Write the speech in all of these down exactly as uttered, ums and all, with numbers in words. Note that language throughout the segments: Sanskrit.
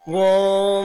ॐ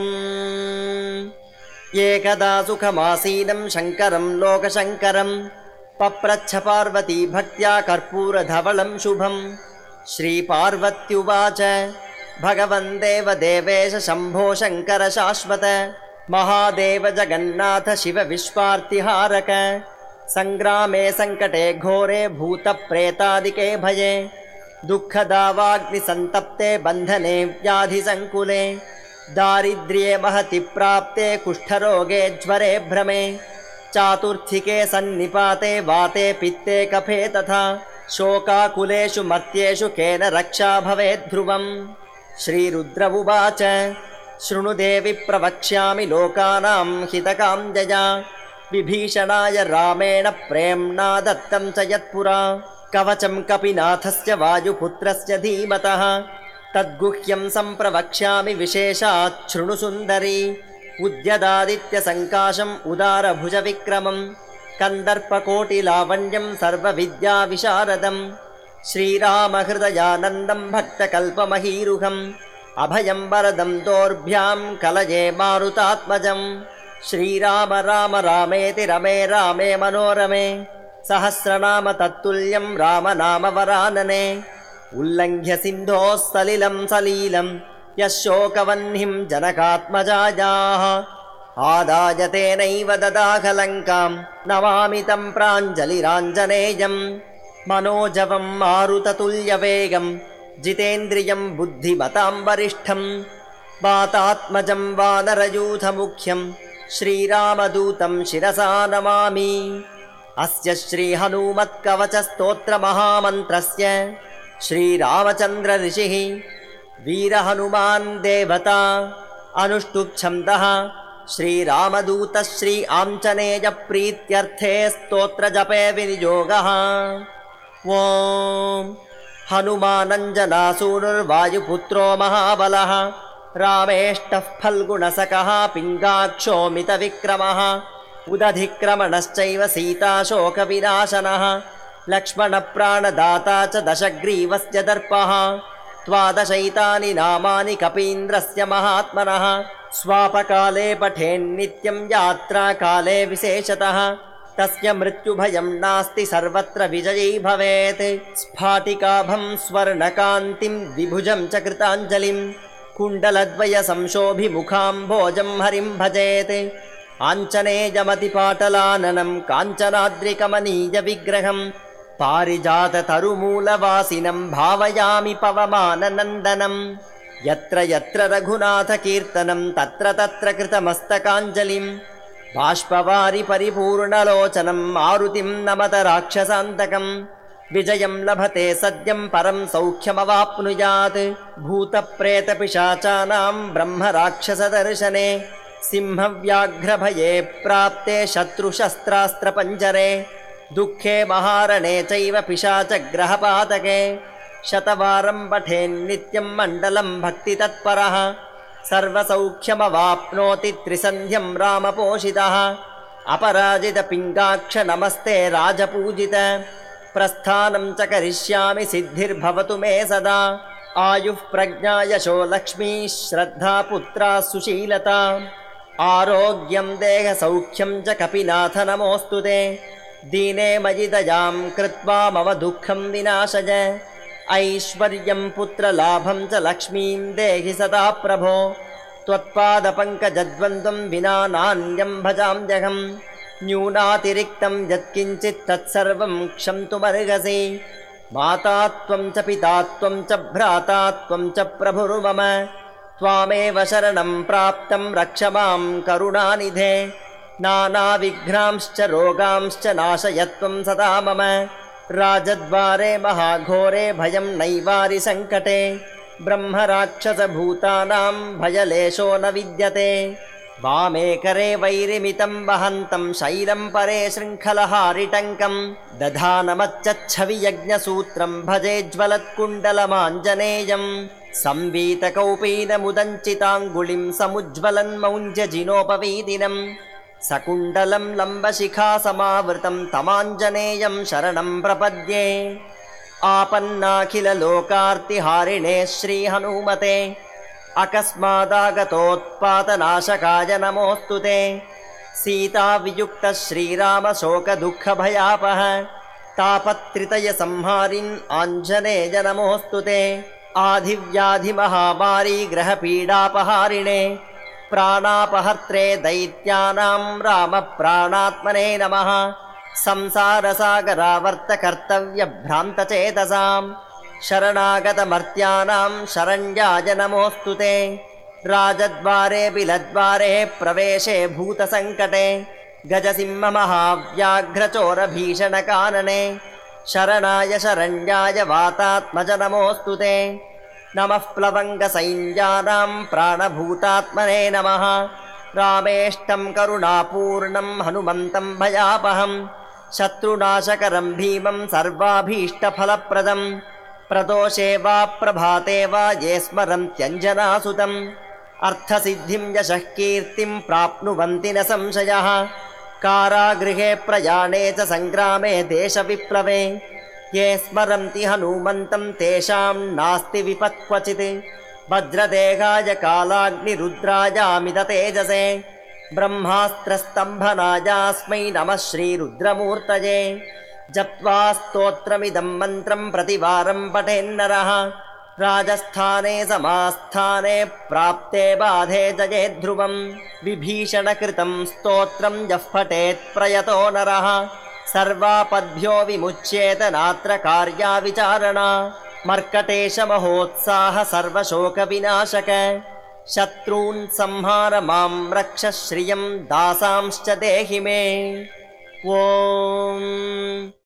एकदा सुखमासीनं शङ्करं लोकशङ्करं पप्रच्छ पार्वती भक्त्या कर्पूरधवलं शुभं। श्रीपार्वत्युवाच भगवन् देवदेवेश शम्भो शङ्कर शाश्वत महादेव जगन्नाथ शिव विश्वार्तिहारक सङ्ग्रामे सङ्कटे घोरे भूतप्रेतादिके भये दुःखदावाग्निसन्तप्ते बन्धने व्याधिसङ्कुले दारिद्र्ये महति प्राप्ते कुष्ठरोगे ज्वरे भ्रमे चातुर्थिके सन्निपाते वाते पित्ते कफे तथा शोकाकुलेषु मर्त्येषु केन रक्षा भवेत् ध्रुवम्। श्रीरुद्र उवाच शृणु देवि प्रवक्ष्यामि लोकानां हितकां जया विभीषणाय रामेण प्रेम्णा दत्तं च यत्पुरा कवचं कपिनाथस्य वायुपुत्रस्य धीमतः तद्गुह्यं सम्प्रवक्ष्यामि विशेषात् शृणु सुन्दरी उद्यदादित्यसङ्काशम् उदारभुजविक्रमं कन्दर्पकोटिलावण्यं सर्वविद्याविशारदं श्रीरामहृदयानन्दं भक्तकल्पमहीरुहम् अभयं वरदं दोर्भ्यां कलये मारुतात्मजं श्रीराम राम रामेति रमे रामे मनोरमे सहस्रनाम तत्तुल्यं रामनाम वरानने उल्लङ्घ्य सिन्धोः सलिलं सलीलं यशोकवह्निं जनकात्मजायाः आदाय तेनैव ददाहलङ्कां नमामि तं प्राञ्जलिराञ्जनेयं मनोजवं मारुततुल्यवेगं जितेन्द्रियं बुद्धिमतां वरिष्ठं वातात्मजं वानरयूथमुख्यं श्रीरामदूतं शिरसा नमामि। अस्य श्रीहनुमत्कवचस्तोत्रमहामन्त्रस्य श्रीरामचन्द्र ऋषिः वीरहनुमान् देवता अनुष्टुप्छन्दः श्रीरामदूतः श्री आञ्जनेयप्रीत्यर्थे स्तोत्रजपे विनियोगः। ॐ हनुमानञ्जनासूनुर्वायुपुत्रो महाबलः रामेष्टः फल्गुणसखः पिङ्गाक्षो मितविक्रमः उदधिक्रमणश्चैव सीताशोकविनाशनः लक्ष्मणप्राणदाता च दशग्रीवस्य दर्पः द्वादशैतानि नामानि कपीन्द्रस्य महात्मनः स्वापकाले पठेन्नित्यं यात्राकाले विशेषतः तस्य मृत्युभयं नास्ति सर्वत्र विजयी भवेत् स्फाटिकाभं स्वर्णकान्तिं द्विभुजं च कृताञ्जलिं कुण्डलद्वयसंशोभिमुखाम्भोजं हरिं भजेत् आञ्जनेयमतिपाटलाननं काञ्चनाद्रिकमनीयविग्रहं पारिजाततरुमूलवासिनं भावयामि पवमाननन्दनं यत्र यत्र रघुनाथकीर्तनं तत्र तत्र कृतमस्तकाञ्जलिं बाष्पवारि परिपूर्णलोचनं मारुतिं नमत राक्षसान्तकं विजयं लभते सद्यं परं सौख्यमवाप्नुयात् भूतप्रेतपिशाचानां ब्रह्मराक्षसदर्शने सिंहव्याघ्रभये प्राप्ते शत्रुशस्त्रास्त्रपञ्जरे दुःखे महारणे चैव पिशाचग्रहपातके शतवारं पठेन्नित्यं मण्डलं भक्तितत्परः सर्वसौख्यमवाप्नोति त्रिसन्ध्यं रामपोषितः अपराजितपिङ्गाक्ष नमस्ते राजपूजित प्रस्थानं च करिष्यामि सिद्धिर्भवतु मे सदा आयुः प्रज्ञा यशो लक्ष्मी श्रद्धा पुत्रा सुशीलता आरोग्यं देहसौख्यं च कपिनाथ नमोऽस्तु ते दीने मयि दयां कृत्वा मम दुःखं विनाशय ऐश्वर्यं पुत्रलाभं च लक्ष्मीं देहि सदा प्रभो त्वत्पादपङ्कजद्वन्द्वं विना नान्यं भजाम्यहं न्यूनातिरिक्तं यत्किञ्चित् तत्सर्वं क्षन्तुमर्हसि माता त्वं च पिता त्वं च भ्राता त्वं च प्रभुर्मम त्वामेव शरणं प्राप्तं रक्ष मां करुणानिधे नानाविघ्नांश्च रोगांश्च नाशय त्वं सदा मम राजद्वारे महाघोरे भयं नैवारि सङ्कटे ब्रह्मराक्षसभूतानां भयलेशो न विद्यते वामे करे वैरिमितं वहन्तं शैलं परे शृङ्खलहारिटङ्कं दधानमच्चच्छवियज्ञसूत्रं भजे ज्वलत्कुण्डलमाञ्जनेयं संवीतकौपीनमुदञ्चिताङ्गुलिं समुज्ज्वलन्मौञ्ज्यजिनोपवीदिनं सकुण्डलं लम्बशिखासमावृतं तमाञ्जनेयं शरणं प्रपद्ये आपन्नाखिललोकार्तिहारिणे श्रीहनुमते अकस्मादागतोत्पातनाशकाय नमोऽस्तु ते सीतावियुक्तः श्रीरामशोकदुःखभयापः तापत्रितयसंहारिन् आञ्जनेय नमोऽस्तु ते आधिव्याधिमहामारी ग्रहपीडापहारिणे प्राणापहर्त्रे दैत्यानां रामप्राणात्मने नमः संसारसागरावर्तकर्तव्यभ्रान्तचेतसां शरणागतमर्त्यानां शरण्याय नमोऽस्तु ते राजद्वारे बिलद्वारे प्रवेशे भूतसङ्कटे गजसिंहमहाव्याघ्रचोरभीषणकानने शरणाय शरण्याय वातात्मज नमोऽस्तु ते नमः प्लवङ्गसैन्यानां प्राणभूतात्मने नमः रामेष्टं करुणापूर्णं हनुमन्तं भयापहं शत्रुनाशकरं भीमं सर्वाभीष्टफलप्रदं प्रदोषे वा प्रभाते वा ये स्मरन्त्यञ्जनासुतम् अर्थसिद्धिं यशः कीर्तिं प्राप्नुवन्ति न संशयः कारागृहे प्रयाणे च सङ्ग्रामे देशविप्लवे ये स्मरन्ति हनुमन्तं तेषां नास्ति विपत् क्वचित् वज्रदेहाय कालाग्निरुद्रायामिततेजसे ब्रह्मास्त्रस्तम्भनायास्मै नमः श्रीरुद्रमूर्तये जप्त्वा स्तोत्रमिदं मन्त्रं प्रतिवारं पठेन्नरः राजस्थाने समास्थाने प्राप्ते बाधे जयेत् ध्रुवं विभीषणकृतं स्तोत्रं यः पठेत् प्रयतो नरः सर्वापद्भ्यो विमुच्येत नात्र कार्या विचारणा मर्कटेशमहोत्साह सर्वशोकविनाशक शत्रून् संहार मां रक्ष श्रियं दासांश्च देहि मे। ॐ